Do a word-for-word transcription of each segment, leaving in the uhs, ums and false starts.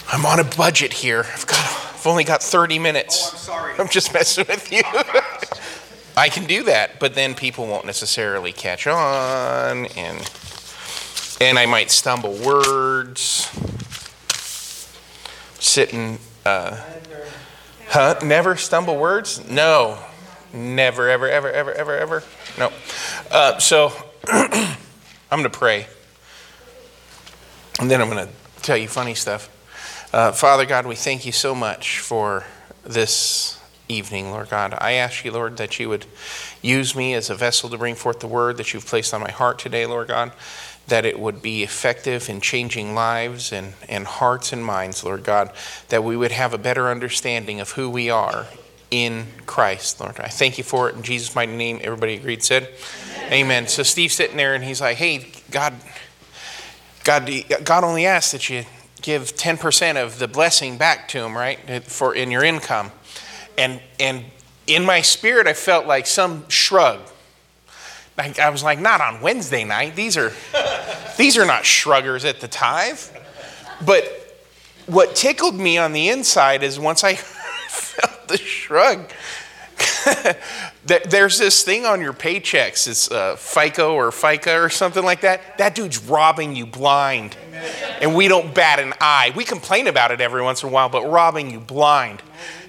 I'm on a budget here. I've got, I've only got thirty minutes. Oh, I'm sorry. I'm just messing with you. I can do that, but then people won't necessarily catch on, and and I might stumble words. Sitting, uh, huh? Never stumble words? No, never, ever, ever, ever, ever, ever. No. Uh, so I'm going to pray, and then I'm going to tell you funny stuff. Uh, Father God, we thank you so much for this evening, Lord God. I ask you, Lord, that you would use me as a vessel to bring forth the word that you've placed on my heart today, Lord God, that it would be effective in changing lives and, and hearts and minds, Lord God, that we would have a better understanding of who we are in Christ, Lord. I thank you for it in Jesus' mighty name. Everybody agreed, said? Amen. Amen. So Steve's sitting there and he's like, hey, God, God, God only asks that you give ten percent of the blessing back to him, right, for in your income. And and in my spirit, I felt like some shrug. Like I was like, not on Wednesday night. These are these are not shruggers at the tithe. But what tickled me on the inside is once I felt the shrug, there's this thing on your paychecks. It's uh, FICO or FICA or something like that. That dude's robbing you blind. And we don't bat an eye. We complain about it every once in a while, but robbing you blind.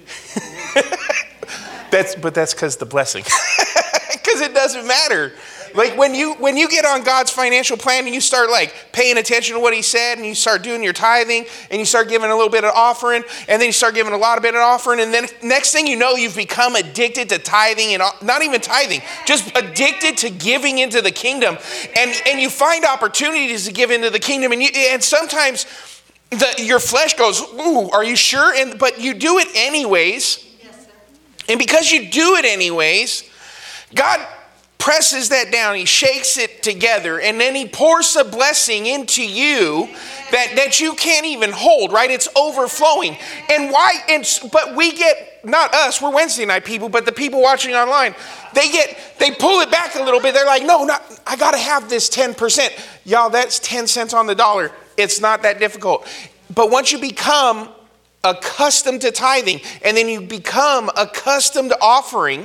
that's But that's because the blessing. Because it doesn't matter. Like when you when you get on God's financial plan and you start like paying attention to what he said and you start doing your tithing and you start giving a little bit of offering and then you start giving a lot of bit of offering and then next thing you know you've become addicted to tithing and not even tithing, just addicted to giving into the kingdom, and and you find opportunities to give into the kingdom, and you and sometimes the, your flesh goes, ooh, are you sure? And but you do it anyways, and because you do it anyways, God presses that down, he shakes it together, and then he pours a blessing into you that, that you can't even hold, right? It's overflowing. And why? And but we get, not us, we're Wednesday night people, but the people watching online, they get, they pull it back a little bit. They're like, no, not, I got to have this ten percent. Y'all, that's ten cents on the dollar. It's not that difficult. But once you become accustomed to tithing, and then you become accustomed to offering,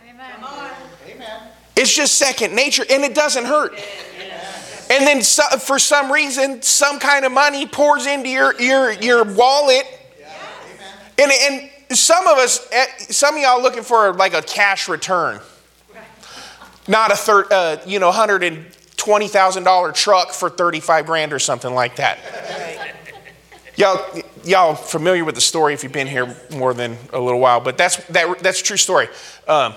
it's just second nature, and it doesn't hurt. And then so, for some reason, some kind of money pours into your your, your wallet. And, and some of us, some of y'all looking for like a cash return. Not a thir- uh, you know, one hundred twenty thousand dollars truck for thirty-five grand or something like that. Y'all, y'all familiar with the story if you've been here more than a little while, but that's that, that's a true story. Um,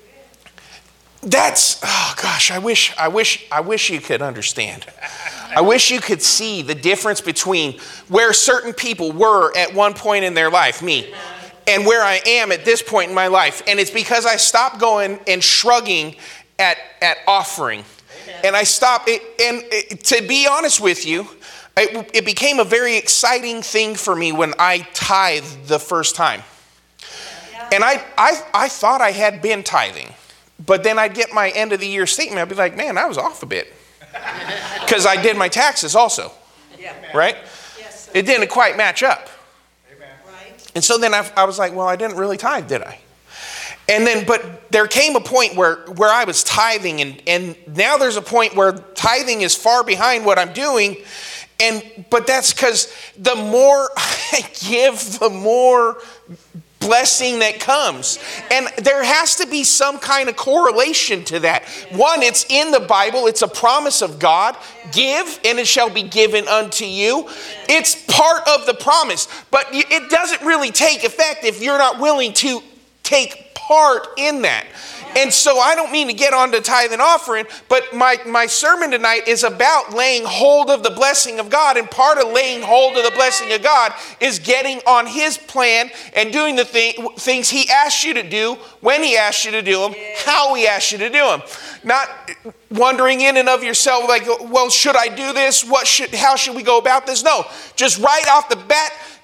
That's, oh gosh, I wish, I wish, I wish you could understand. I wish you could see the difference between where certain people were at one point in their life, me, and where I am at this point in my life. And it's because I stopped going and shrugging at, at offering. And I stopped, it, and it, to be honest with you, it, it became a very exciting thing for me when I tithed the first time. And I, I, I thought I had been tithing. But then I'd get my end of the year statement. I'd be like, man, I was off a bit. Because I did my taxes also. Yeah. Right? Yes, it didn't quite match up. Amen. Right. And so then I, I was like, well, I didn't really tithe, did I? And then, but there came a point where, where I was tithing. And, and now there's a point where tithing is far behind what I'm doing. And but that's because the more I give, the more blessing that comes. And there has to be some kind of correlation to that. One, it's in the Bible. It's a promise of God. Give, and it shall be given unto you. It's part of the promise. But it doesn't really take effect if you're not willing to take part in that. And so I don't mean to get on to tithe and offering, but my, my sermon tonight is about laying hold of the blessing of God. And part of laying hold of the blessing of God is getting on his plan and doing the thing, things he asked you to do, when he asked you to do them, how he asked you to do them. Not wondering in and of yourself like, well, should I do this? What should? How should we go about this? No, just right off the bat,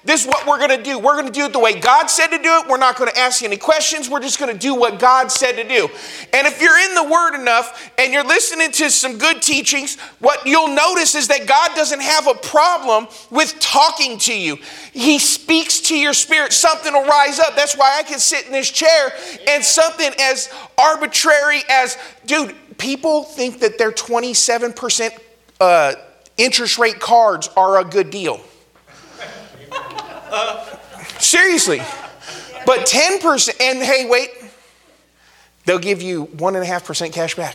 this is what we're going to do. We're going to do it the way God said to do it. We're not going to ask you any questions. We're just going to do what God said to do. And if you're in the Word enough and you're listening to some good teachings, what you'll notice is that God doesn't have a problem with talking to you. He speaks to your spirit. Something will rise up. That's why I can sit in this chair and something as arbitrary as, dude, people think that their twenty-seven percent uh, interest rate cards are a good deal. Seriously. But ten percent, and hey, wait, they'll give you one point five percent cash back.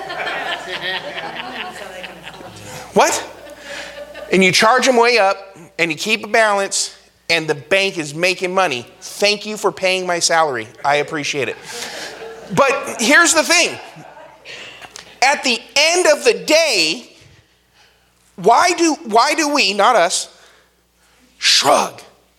What? And you charge them way up, and you keep a balance, and the bank is making money. Thank you for paying my salary. I appreciate it. But here's the thing. At the end of the day, why do, why do we, not us, shrug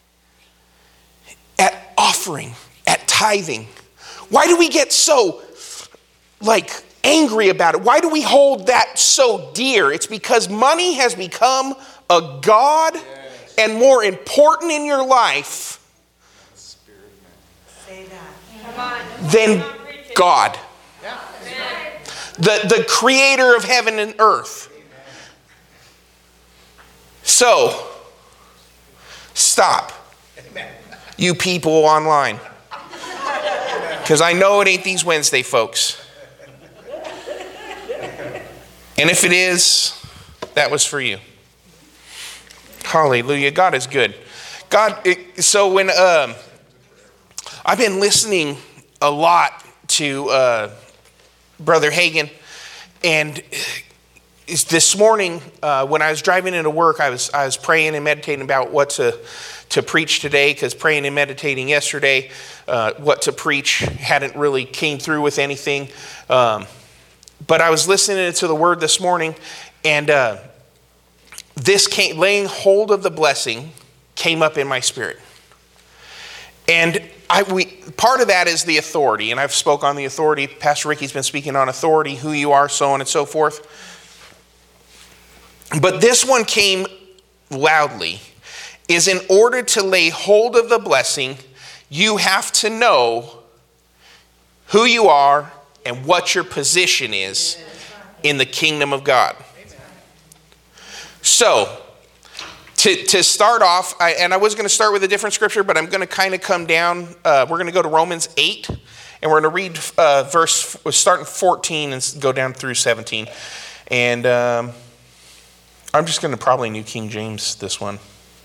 at offering, at tithing? Why do we get so, like, angry about it? Why do we hold that so dear? It's because money has become a god, yes, and more important in your life than God. The, the creator of heaven and earth. So, stop, you people online. Because I know it ain't these Wednesday folks. And if it is, that was for you. Hallelujah. God is good. God, it, so when um, I've been listening a lot to uh, Brother Hagin, and this morning uh, when I was driving into work, I was I was praying and meditating about what to to preach today, because praying and meditating yesterday, uh, what to preach hadn't really came through with anything. Um, but I was listening to the word this morning, and uh, this came, laying hold of the blessing came up in my spirit. And I, we, part of that is the authority, and I've spoke on the authority. Pastor Ricky's been speaking on authority, who you are, so on and so forth. But this one came loudly, is in order to lay hold of the blessing, you have to know who you are and what your position is in the kingdom of God. So, To, to start off, I, and I was going to start with a different scripture, but I'm going to kind of come down. Uh, we're going to go to Romans eight, and we're going to read uh, verse, starting fourteen and go down through seventeen. And um, I'm just going to probably New King James this one.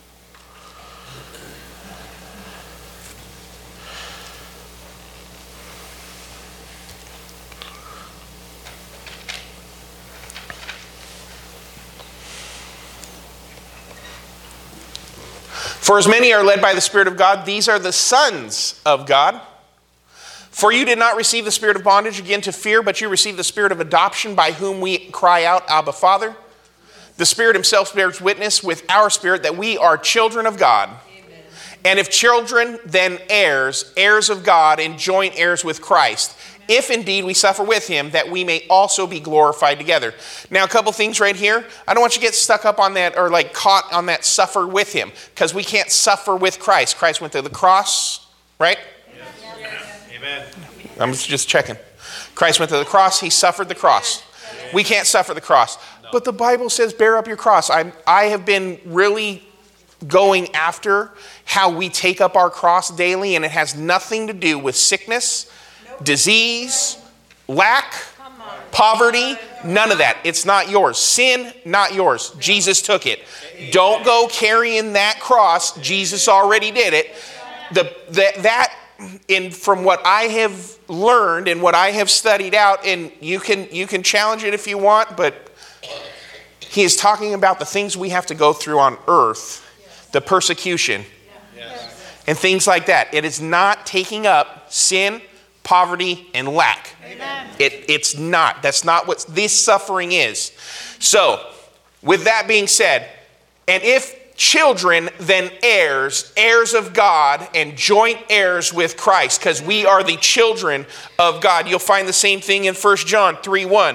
For as many are led by the Spirit of God, these are the sons of God. For you did not receive the spirit of bondage again to fear, but you received the spirit of adoption, by whom we cry out, Abba, Father. The Spirit himself bears witness with our spirit that we are children of God. Amen. And if children, then heirs, heirs of God, and joint heirs with Christ. If indeed we suffer with him, that we may also be glorified together. Now, a couple things right here. I don't want you to get stuck up on that, or like caught on that suffer with him, because we can't suffer with Christ. Christ went to the cross, right? Yes. Yes. Amen. I'm just checking. Christ went to the cross. He suffered the cross. Yes. We can't suffer the cross. No. But the Bible says, bear up your cross. I I have been really going after how we take up our cross daily, and it has nothing to do with sickness, disease, lack, poverty, none of that. It's not yours. Sin, not yours. Jesus took it. Don't go carrying that cross. Jesus already did it. The, the, that, in from what I have learned and what I have studied out, and you can you can challenge it if you want, but he is talking about the things we have to go through on earth, the persecution, and things like that. It is not taking up sin, poverty, and lack. Amen. It, it's not. That's not what this suffering is. So, with that being said, and if children, then heirs, heirs of God, and joint heirs with Christ, because we are the children of God. You'll find the same thing in First John three one.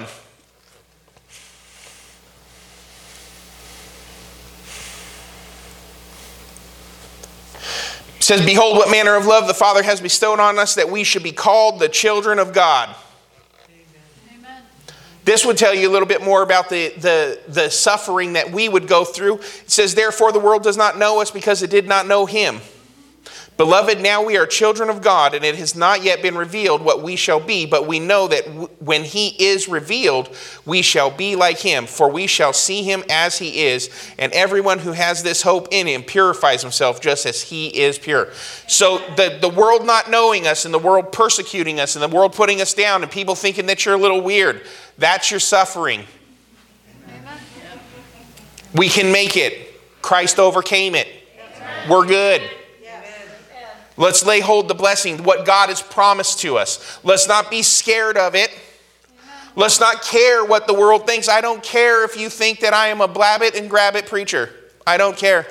says, behold, what manner of love the Father has bestowed on us, that we should be called the children of God. Amen. This would tell you a little bit more about the, the, the suffering that we would go through. It says, therefore the world does not know us because it did not know him. Beloved, now we are children of God, and it has not yet been revealed what we shall be, but we know that w- when he is revealed, we shall be like him, for we shall see him as he is, and everyone who has this hope in him purifies himself just as he is pure. So the, the world not knowing us, and the world persecuting us, and the world putting us down, and people thinking that you're a little weird, that's your suffering. Amen. We can make it. Christ overcame it. We're good. Let's lay hold the blessing, what God has promised to us. Let's not be scared of it. Let's not care what the world thinks. I don't care if you think that I am a blab it and grab it preacher. I don't care.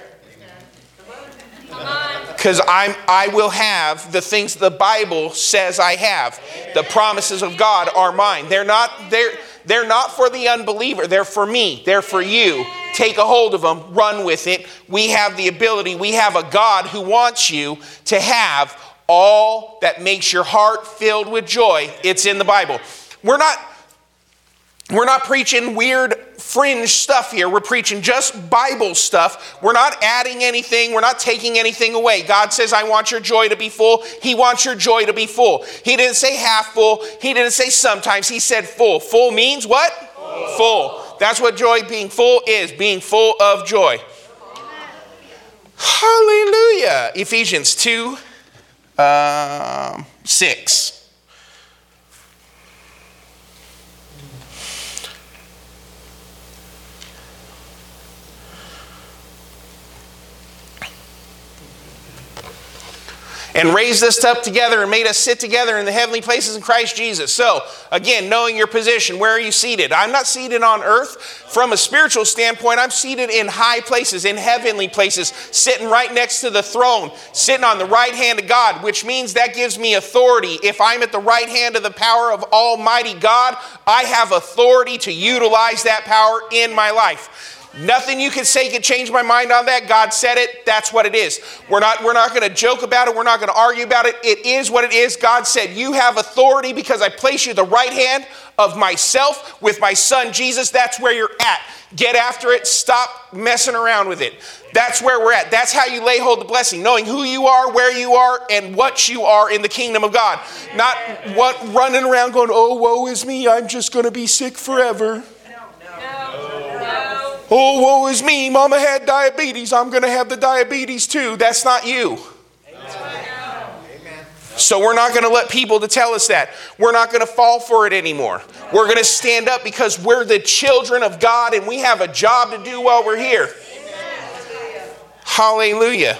Because I'm I will have the things the Bible says I have. The promises of God are mine. They're not they're they're not for the unbeliever. They're for me. They're for you. Take a hold of them. Run with it. We have the ability. We have a God who wants you to have all that makes your heart filled with joy. It's in the Bible. We're not We're not preaching weird fringe stuff here. We're preaching just Bible stuff. We're not adding anything. We're not taking anything away. God says, I want your joy to be full. He wants your joy to be full. He didn't say half full. He didn't say sometimes. He said full. Full means what? Full. Full. That's what joy being full is. Being full of joy. Hallelujah. Ephesians two, uh, six. And raised us up together and made us sit together in the heavenly places in Christ Jesus. So, again, knowing your position, where are you seated? I'm not seated on earth. From a spiritual standpoint, I'm seated in high places, in heavenly places, sitting right next to the throne, sitting on the right hand of God, which means that gives me authority. If I'm at the right hand of the power of Almighty God, I have authority to utilize that power in my life. Nothing you can say can change my mind on that. God said it. That's what it is. We're not, we're not going to joke about it. We're not going to argue about it. It is what it is. God said, you have authority because I place you at the right hand of myself with my son Jesus. That's where you're at. Get after it. Stop messing around with it. That's where we're at. That's how you lay hold of the blessing. Knowing who you are, where you are, and what you are in the kingdom of God. Not what running around going, oh, woe is me. I'm just going to be sick forever. Oh, woe is me. Mama had diabetes. I'm going to have the diabetes too. That's not you. Amen. So we're not going to let people to tell us that. We're not going to fall for it anymore. We're going to stand up because we're the children of God and we have a job to do while we're here. Amen. Hallelujah.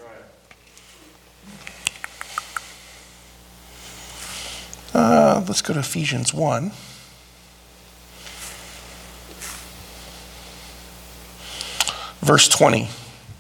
Uh, let's go to Ephesians one. Verse twenty.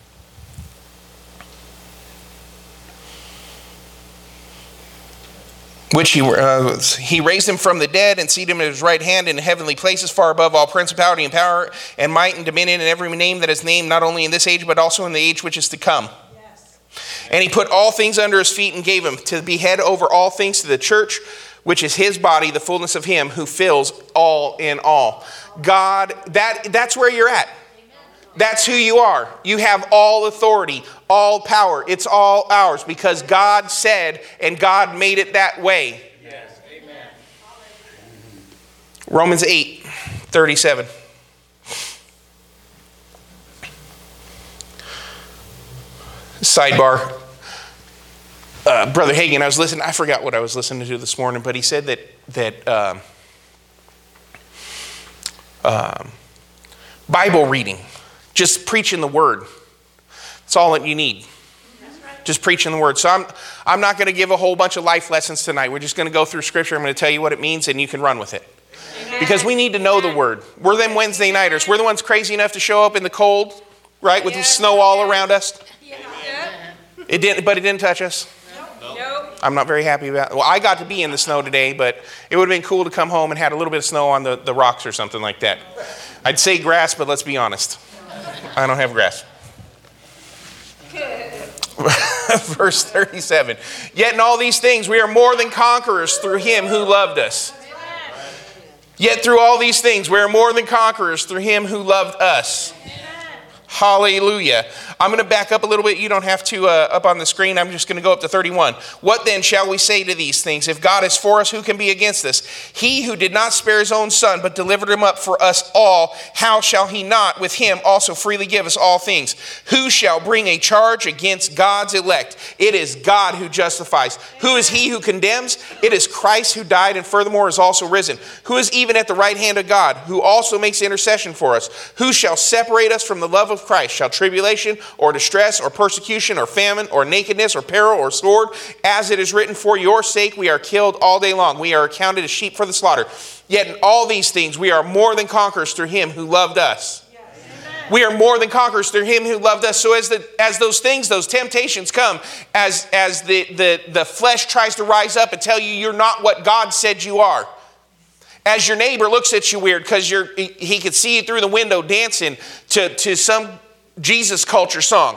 Which he, uh, he raised him from the dead and seated him at his right hand in heavenly places far above all principality and power and might and dominion and every name that is named not only in this age but also in the age which is to come. Yes. And he put all things under his feet and gave him to be head over all things to the church, which is his body, the fullness of him who fills all in all. God, that that's where you're at. That's who you are. You have all authority, all power. It's all ours because God said and God made it that way. Yes. Amen. Romans eight, thirty-seven. Sidebar. Uh, Brother Hagin, I was listening. I forgot what I was listening to this morning, but he said that that um, um, Bible reading. Just preaching the word. That's all that you need. Right. Just preaching the word. So I'm I'm not going to give a whole bunch of life lessons tonight. We're just going to go through scripture. I'm going to tell you what it means and you can run with it. Amen. Because we need to know the word. We're them Wednesday nighters. We're the ones crazy enough to show up in the cold, right? With yeah. the snow all around us. Yeah. It didn't, but it didn't touch us. Nope. Nope. I'm not very happy about it. Well, I got to be in the snow today, but it would have been cool to come home and had a little bit of snow on the, the rocks or something like that. I'd say grass, but let's be honest. I don't have grass. Verse thirty-seven. Yet in all these things we are more than conquerors through him who loved us. Yet through all these things we are more than conquerors through him who loved us. Hallelujah. I'm going to back up a little bit. You don't have to uh, up on the screen. I'm just going to go up to thirty-one. What then shall we say to these things? If God is for us, who can be against us? He who did not spare his own son, but delivered him up for us all, how shall he not with him also freely give us all things? Who shall bring a charge against God's elect? It is God who justifies. Who is he who condemns? It is Christ who died and furthermore is also risen. Who is even at the right hand of God, who also makes intercession for us? Who shall separate us from the love of Christ? Shall tribulation or distress or persecution or famine or nakedness or peril or sword? As it is written, for your sake we are killed all day long. We are accounted as sheep for the slaughter. Yet in all these things we are more than conquerors through him who loved us. Yes. We are more than conquerors through him who loved us. So as the as those things, those temptations come, as, as the, the, the flesh tries to rise up and tell you you're not what God said you are. As your neighbor looks at you weird because you're he, he could see you through the window dancing to, to some Jesus culture song.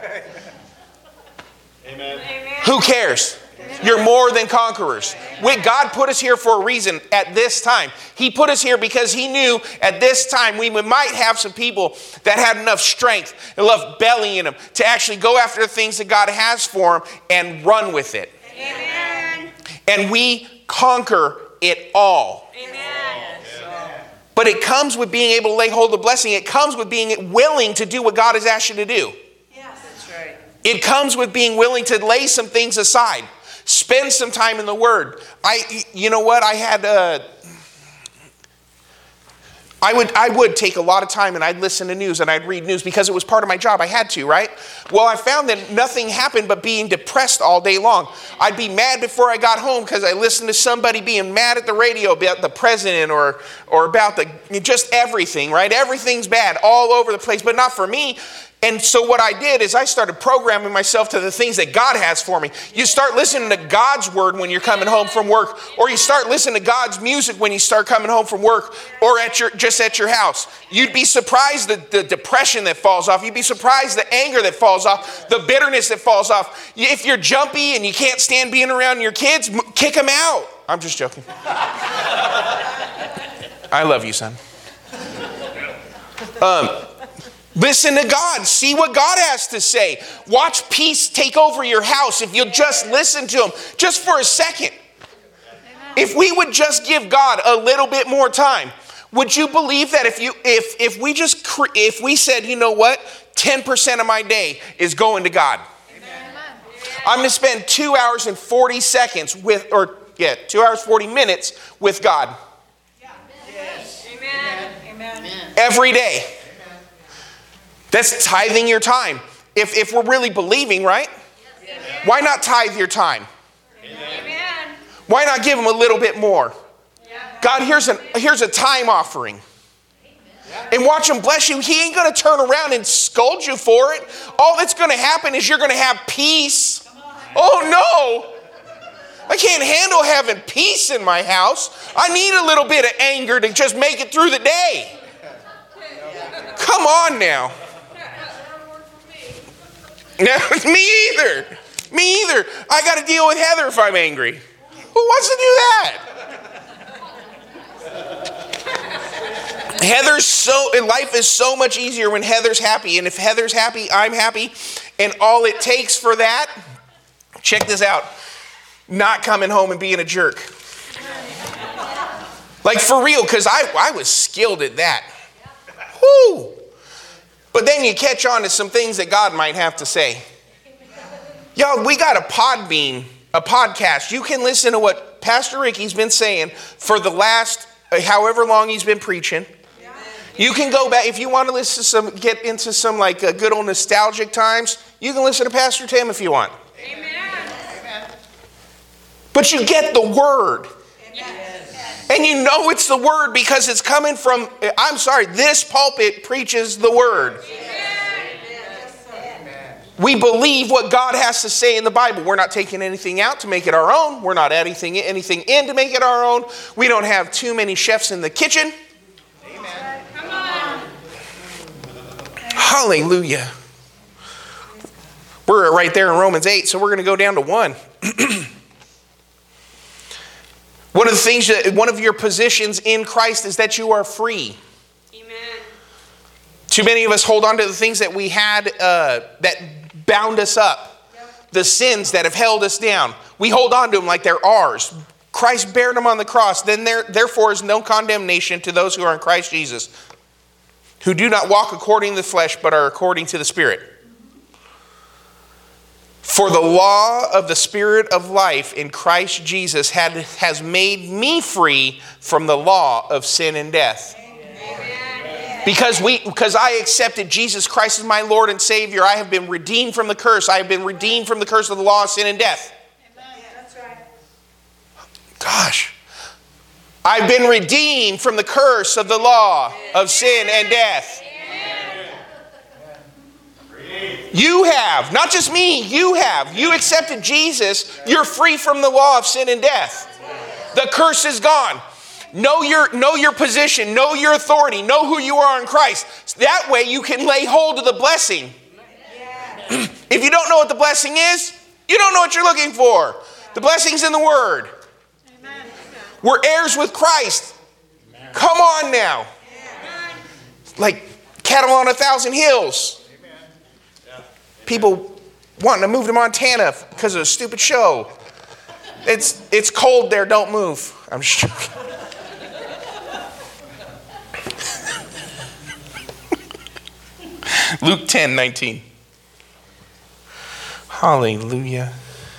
Amen. Who cares? Amen. You're more than conquerors. We, God put us here for a reason at this time. He put us here because he knew at this time we might have some people that had enough strength and enough belly in them to actually go after the things that God has for them and run with it. Amen. And we conquer it all. Amen. But it comes with being able to lay hold of the blessing. It comes with being willing to do what God has asked you to do. Yes, that's right. It comes with being willing to lay some things aside. Spend some time in the Word. I, you know what? I had a... I would I would take a lot of time and I'd listen to news and I'd read news because it was part of my job. I had to, right? Well, I found that nothing happened but being depressed all day long. I'd be mad before I got home because I listened to somebody being mad at the radio about the president or or about the just everything, right? Everything's bad all over the place, but not for me. And so what I did is I started programming myself to the things that God has for me. You start listening to God's word when you're coming home from work, or you start listening to God's music when you start coming home from work, or at your just at your house. You'd be surprised the, the depression that falls off. You'd be surprised the anger that falls off, the bitterness that falls off. If you're jumpy and you can't stand being around your kids, kick them out. I'm just joking. I love you, son. Um... Listen to God. See what God has to say. Watch peace take over your house if you'll just listen to him just for a second. If we would just give God a little bit more time, would you believe that if you if if we just if we said, you know what, ten percent of my day is going to God. Amen. I'm going to spend two hours and forty seconds with, or yeah, two hours forty minutes with God. Yes. Amen. Amen. Every day. That's tithing your time. If if we're really believing, right? Yes. Why not tithe your time? Amen. Why not give him a little bit more? Yeah. God, here's an here's a time offering. Yeah. And watch him bless you. He ain't going to turn around and scold you for it. All that's going to happen is you're going to have peace. Oh no. I can't handle having peace in my house. I need a little bit of anger to just make it through the day. Come on now. No, me either. Me either. I got to deal with Heather if I'm angry. Who wants to do that? Heather's so, and life is so much easier when Heather's happy. And if Heather's happy, I'm happy. And all it takes for that, check this out, not coming home and being a jerk. Like for real, because I, I was skilled at that. Whoo! But then you catch on to some things that God might have to say. Yo, we got a Podbean, a podcast. You can listen to what Pastor Ricky's been saying for the last, however long he's been preaching. You can go back, if you want to listen to some, get into some like uh, good old nostalgic times, you can listen to Pastor Tim if you want. Amen. But you get the word. And you know it's the word because it's coming from, I'm sorry, this pulpit preaches the word. Amen. We believe what God has to say in the Bible. We're not taking anything out to make it our own. We're not adding anything, anything in to make it our own. We don't have too many chefs in the kitchen. Amen. Come on. Hallelujah. We're right there in Romans eight, so we're going to go down to one. One of the things, that, one of your positions in Christ is that you are free. Amen. Too many of us hold on to the things that we had uh, that bound us up. Yep. The sins that have held us down. We hold on to them like they're ours. Christ bared them on the cross. Then there, therefore is no condemnation to those who are in Christ Jesus, who do not walk according to the flesh, but are according to the Spirit. For the law of the Spirit of life in Christ Jesus had, has made me free from the law of sin and death. Amen. Because we, because I accepted Jesus Christ as my Lord and Savior, I have been redeemed from the curse. I have been redeemed from the curse of the law of sin and death. Amen. That's right. Gosh. I've been redeemed from the curse of the law of sin and death. You have, not just me, you have. You accepted Jesus, you're free from the law of sin and death. The curse is gone. Know your, know your position, know your authority, know who you are in Christ. That way you can lay hold of the blessing. If you don't know what the blessing is, you don't know what you're looking for. The blessing's in the Word. We're heirs with Christ. Come on now. Like cattle on a thousand hills. People wanting to move to Montana because of a stupid show. It's it's cold there, don't move. I'm just joking. Luke ten nineteen. Hallelujah.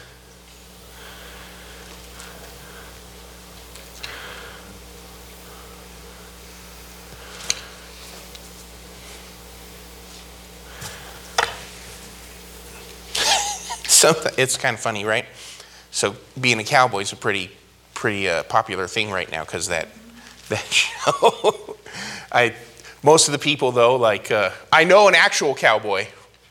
So it's kind of funny, right? So being a cowboy is a pretty, pretty uh, popular thing right now because that that show. I most of the people though, like uh, I know an actual cowboy.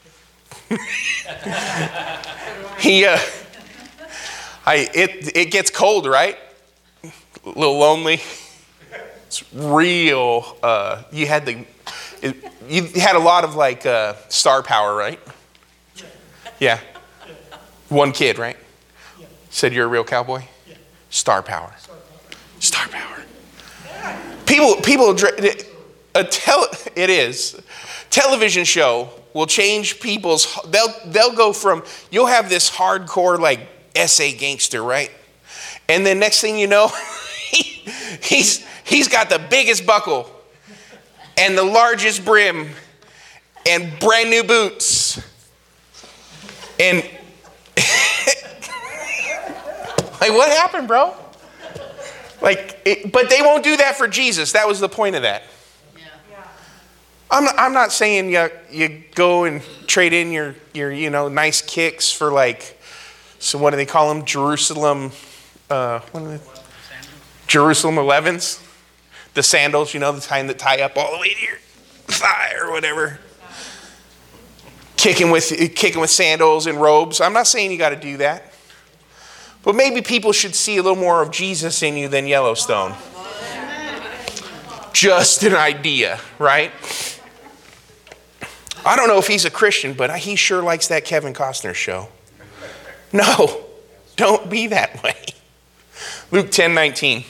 he, uh, I it it gets cold, right? A little lonely. It's real. Uh, you had the it, you had a lot of like uh, star power, right? Yeah. One kid, right? Yeah. Said you're a real cowboy? Yeah. Star power. Star power. Star power. People, people, a tele, it is. Television show will change people's, they'll, they'll go from, you'll have this hardcore like S A gangster, right? And then next thing you know, he, he's, he's got the biggest buckle and the largest brim and brand new boots. And like, what happened, bro? Like, it, but they won't do that for Jesus. That was the point of that. Yeah. I'm not, I'm not saying you you go and trade in your your you know nice kicks for like, so what do they call them? Jerusalem, uh, what are they? Jerusalem elevens, the sandals, you know, the kind that tie up all the way to your thigh or whatever. Kicking with kicking with sandals and robes. I'm not saying you got to do that. But maybe people should see a little more of Jesus in you than Yellowstone. Just an idea, right? I don't know if he's a Christian, but he sure likes that Kevin Costner show. No, don't be that way. Luke ten nineteen.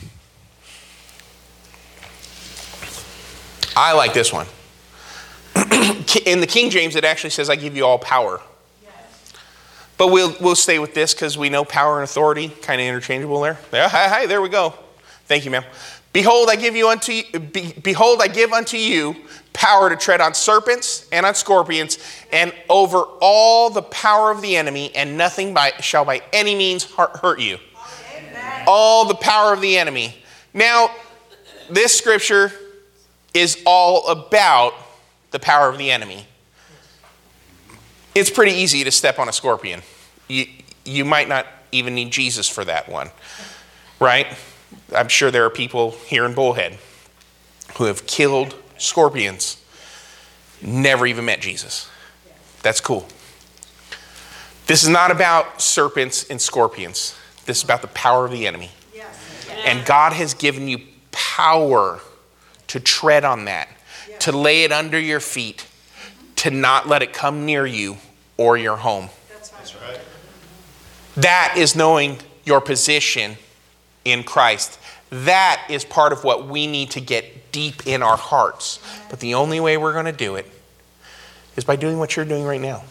I like this one. In the King James, it actually says, I give you all power. But we'll we'll stay with this because we know power and authority, kind of interchangeable there. Yeah, hi, hi, there we go. Thank you, ma'am. Behold, I give you unto be, behold, I give unto you power to tread on serpents and on scorpions and over all the power of the enemy, and nothing by, shall by any means hurt you. Amen. All the power of the enemy. Now, this scripture is all about the power of the enemy. It's pretty easy to step on a scorpion. You, you might not even need Jesus for that one, right? I'm sure there are people here in Bullhead who have killed scorpions, never even met Jesus. That's cool. This is not about serpents and scorpions. This is about the power of the enemy. And God has given you power to tread on that, to lay it under your feet, to not let it come near you or your home. That's right. That is knowing your position in Christ. That is part of what we need to get deep in our hearts. But the only way we're going to do it is by doing what you're doing right now.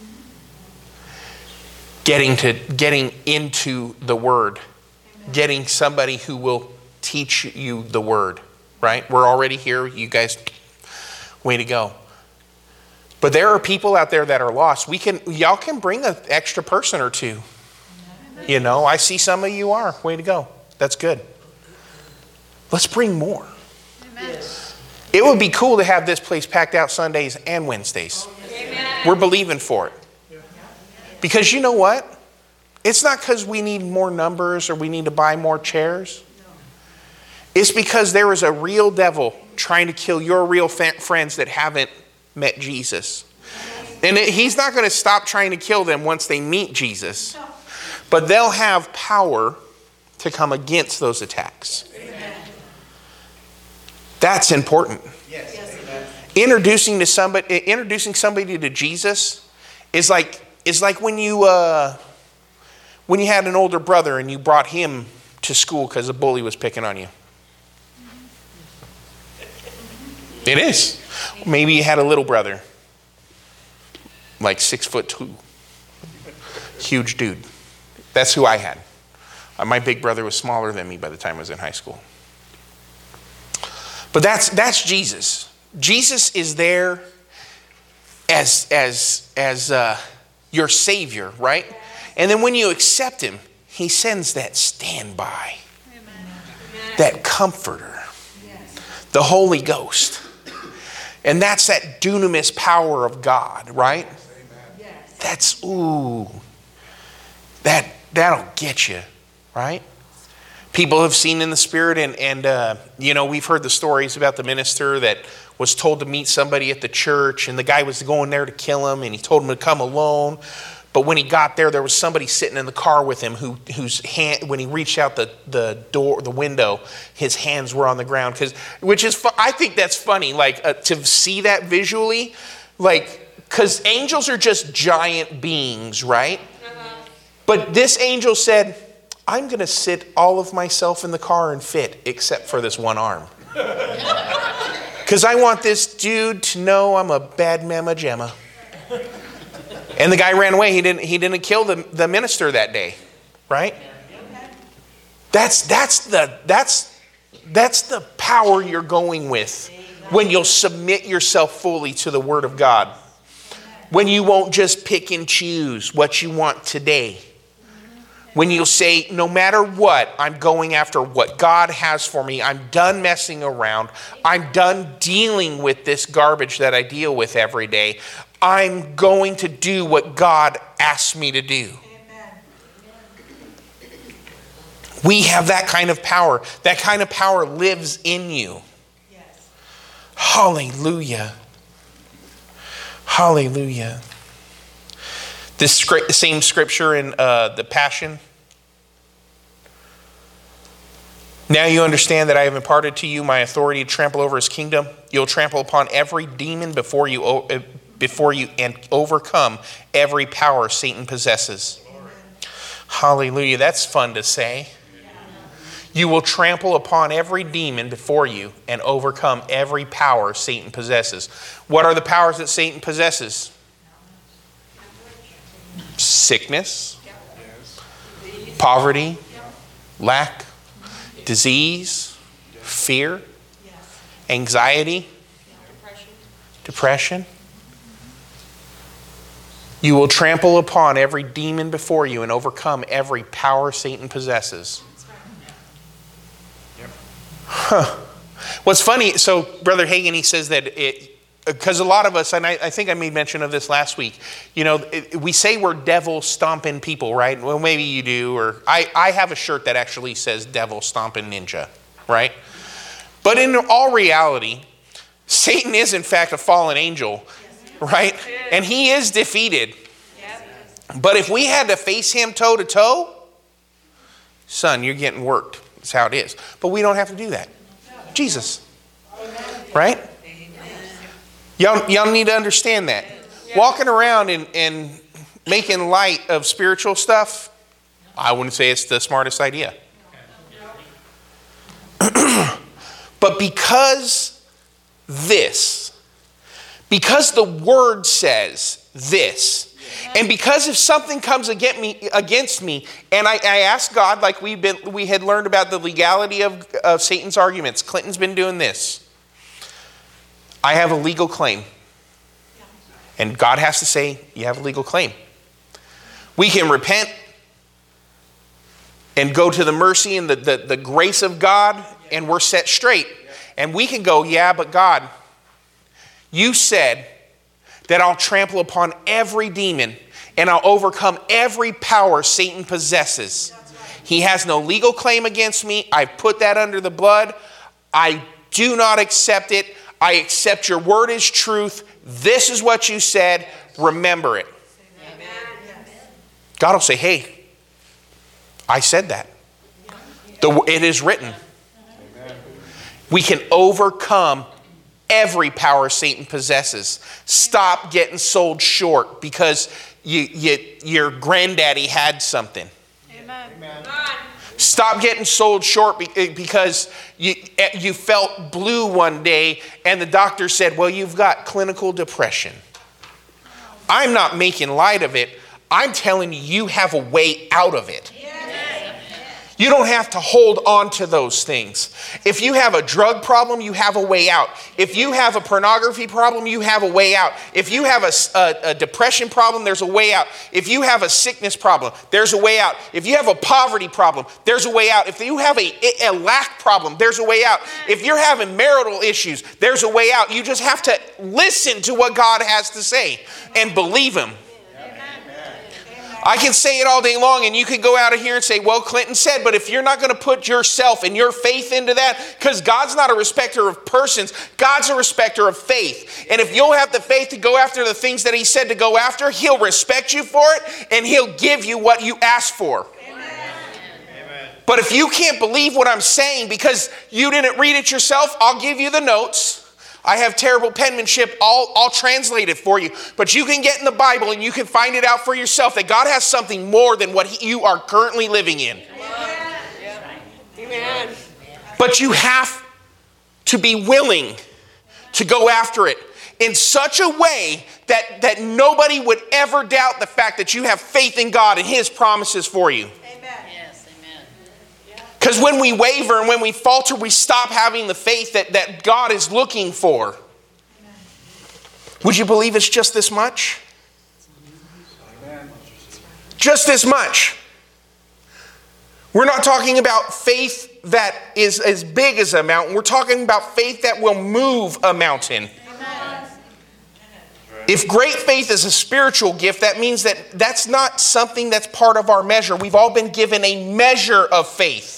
Getting to getting into the Word. Getting somebody who will teach you the Word. Right? We're already here. You guys, way to go. But there are people out there that are lost. We can, y'all can bring an extra person or two. You know, I see some of you are. Way to go. That's good. Let's bring more. Amen. It would be cool to have this place packed out Sundays and Wednesdays. Amen. We're believing for it. Because you know what? It's not because we need more numbers or we need to buy more chairs. It's because there is a real devil trying to kill your real fa- friends that haven't met Jesus. And it, he's not going to stop trying to kill them once they meet Jesus. But they'll have power to come against those attacks. Amen. That's important. Yes. Introducing to somebody, introducing somebody to Jesus is like is like when you uh, when you had an older brother and you brought him to school because a bully was picking on you. It is. Maybe you had a little brother, like six foot two, huge dude. That's who I had. Uh, my big brother was smaller than me by the time I was in high school. But that's that's Jesus. Jesus is there as as as uh, your Savior, right? And then when you accept Him, He sends that standby, that Comforter, the Holy Ghost, and that's that dunamis power of God, right? That's ooh, that that'll get you, right? People have seen in the Spirit, and, and uh, you know, we've heard the stories about the minister that was told to meet somebody at the church, and the guy was going there to kill him, and he told him to come alone. But when he got there, there was somebody sitting in the car with him who, whose hand, when he reached out the, the door, the window, his hands were on the ground. Cause, which is, fu- I think that's funny, like uh, to see that visually, like, because angels are just giant beings, right? Uh-huh. But this angel said, I'm going to sit all of myself in the car and fit, except for this one arm. Because I want this dude to know I'm a bad mama jamma. And the guy ran away. He didn't, he didn't kill the, the minister that day, right? That's, that's, the, that's, that's the power you're going with when you'll submit yourself fully to the Word of God. When you won't just pick and choose what you want today. When you'll say, no matter what, I'm going after what God has for me. I'm done messing around. I'm done dealing with this garbage that I deal with every day. I'm going to do what God asks me to do. Amen. We have that kind of power. That kind of power lives in you. Yes. Hallelujah. Hallelujah. This same scripture in uh, the Passion. Now you understand that I have imparted to you my authority to trample over his kingdom. You'll trample upon every demon before you uh, before you and overcome every power Satan possesses. Amen. Hallelujah. That's fun to say. Yeah. You will trample upon every demon before you and overcome every power Satan possesses. What are the powers that Satan possesses? Sickness, poverty, lack, disease, fear, anxiety, depression. You will trample upon every demon before you and overcome every power Satan possesses. Huh. What's funny, so Brother Hagin, he says that it, because a lot of us, and I, I think I made mention of this last week, you know, it, we say we're devil stomping people, right? Well, maybe you do, or I, I have a shirt that actually says devil stomping ninja, right? But in all reality, Satan is in fact a fallen angel, right? And he is defeated. But if we had to face him toe to toe, son, you're getting worked. That's how it is. But we don't have to do that. Jesus, right? Y'all, y'all need to understand that. Walking around and, and making light of spiritual stuff, I wouldn't say it's the smartest idea. But because this, because the word says this, and because if something comes against me, against me, and I, I ask God, like we've been, we had learned about the legality of, of Satan's arguments. Clinton's been doing this. I have a legal claim. And God has to say, you have a legal claim. We can repent and go to the mercy and the, the, the grace of God, and we're set straight. And we can go, yeah, but God, you said that I'll trample upon every demon and I'll overcome every power Satan possesses. He has no legal claim against me. I put that under the blood. I do not accept it. I accept your word as truth. This is what you said. Remember it. God will say, hey, I said that. The, it is written. We can overcome every power Satan possesses. Stop getting sold short because you, you, your granddaddy had something. Amen. Stop getting sold short because you, you felt blue one day and the doctor said, well, you've got clinical depression. I'm not making light of it. I'm telling you, you have a way out of it. You don't have to hold on to those things. If you have a drug problem, you have a way out. If you have a pornography problem, you have a way out. If you have a, a, a depression problem, there's a way out. If you have a sickness problem, there's a way out. If you have a poverty problem, there's a way out. If you have a, a lack problem, there's a way out. If you're having marital issues, there's a way out. You just have to listen to what God has to say and believe Him. I can say it all day long and you can go out of here and say, well, Clinton said, but if you're not going to put yourself and your faith into that, because God's not a respecter of persons, God's a respecter of faith. And if you'll have the faith to go after the things that He said to go after, He'll respect you for it and He'll give you what you ask for. Amen. But if you can't believe what I'm saying because you didn't read it yourself, I'll give you the notes. I have terrible penmanship. I'll, I'll translate it for you. But you can get in the Bible and you can find it out for yourself that God has something more than what he, you are currently living in. Amen. Amen. But you have to be willing to go after it in such a way that, that nobody would ever doubt the fact that you have faith in God and His promises for you. Because when we waver and when we falter, we stop having the faith that, that God is looking for. Amen. Would you believe it's just this much? Amen. Just this much. We're not talking about faith that is as big as a mountain. We're talking about faith that will move a mountain. Amen. If great faith is a spiritual gift, that means that that's not something that's part of our measure. We've all been given a measure of faith.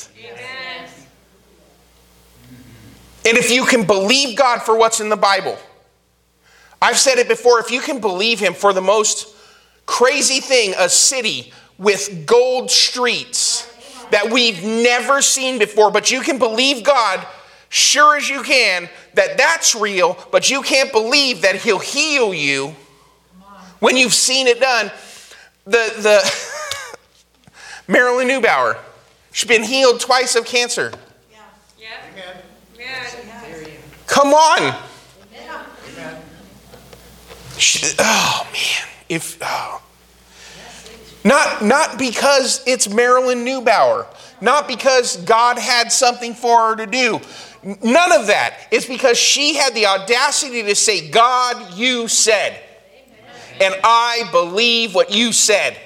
And if you can believe God for what's in the Bible, I've said it before, if you can believe Him for the most crazy thing, a city with gold streets that we've never seen before, but you can believe God, sure as you can, that that's real, but you can't believe that He'll heal you when you've seen it done. The, the Marilyn Neubauer, she's been healed twice of cancer. Come on. She, oh man, if oh. not not because it's Marilyn Neubauer, not because God had something for her to do. None of that. It's because she had the audacity to say, God, you said, and I believe what you said.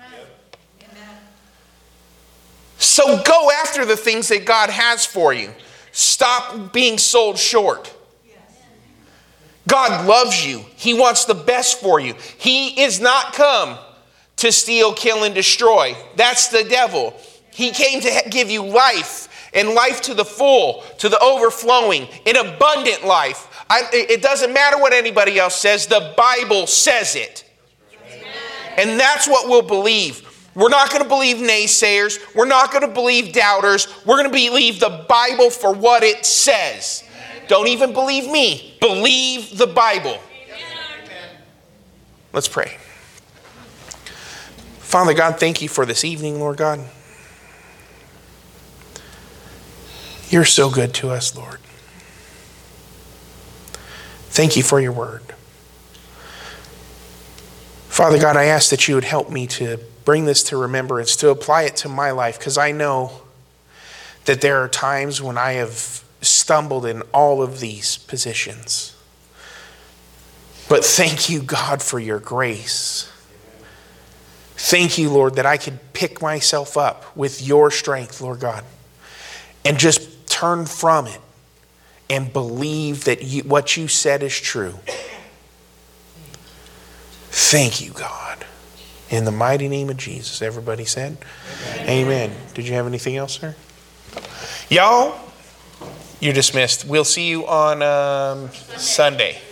So go after the things that God has for you. Stop being sold short. God loves you. He wants the best for you. He is not come to steal, kill, and destroy. That's the devil. He came to give you life, and life to the full, to the overflowing, an abundant life. I, it doesn't matter what anybody else says. The Bible says it. And that's what we'll believe. We're not going to believe naysayers. We're not going to believe doubters. We're going to believe the Bible for what it says. Don't even believe me. Believe the Bible. Let's pray. Father God, thank you for this evening, Lord God. You're so good to us, Lord. Thank you for your word. Father God, I ask that you would help me to bring this to remembrance, to apply it to my life, because I know that there are times when I have stumbled in all of these positions. But thank you, God, for your grace. Thank you, Lord, that I could pick myself up with your strength, Lord God, and just turn from it and believe that you, what you said is true. Thank you, God. In the mighty name of Jesus, everybody said, Amen. Amen. Did you have anything else, sir? Y'all, you're dismissed. We'll see you on um, Sunday.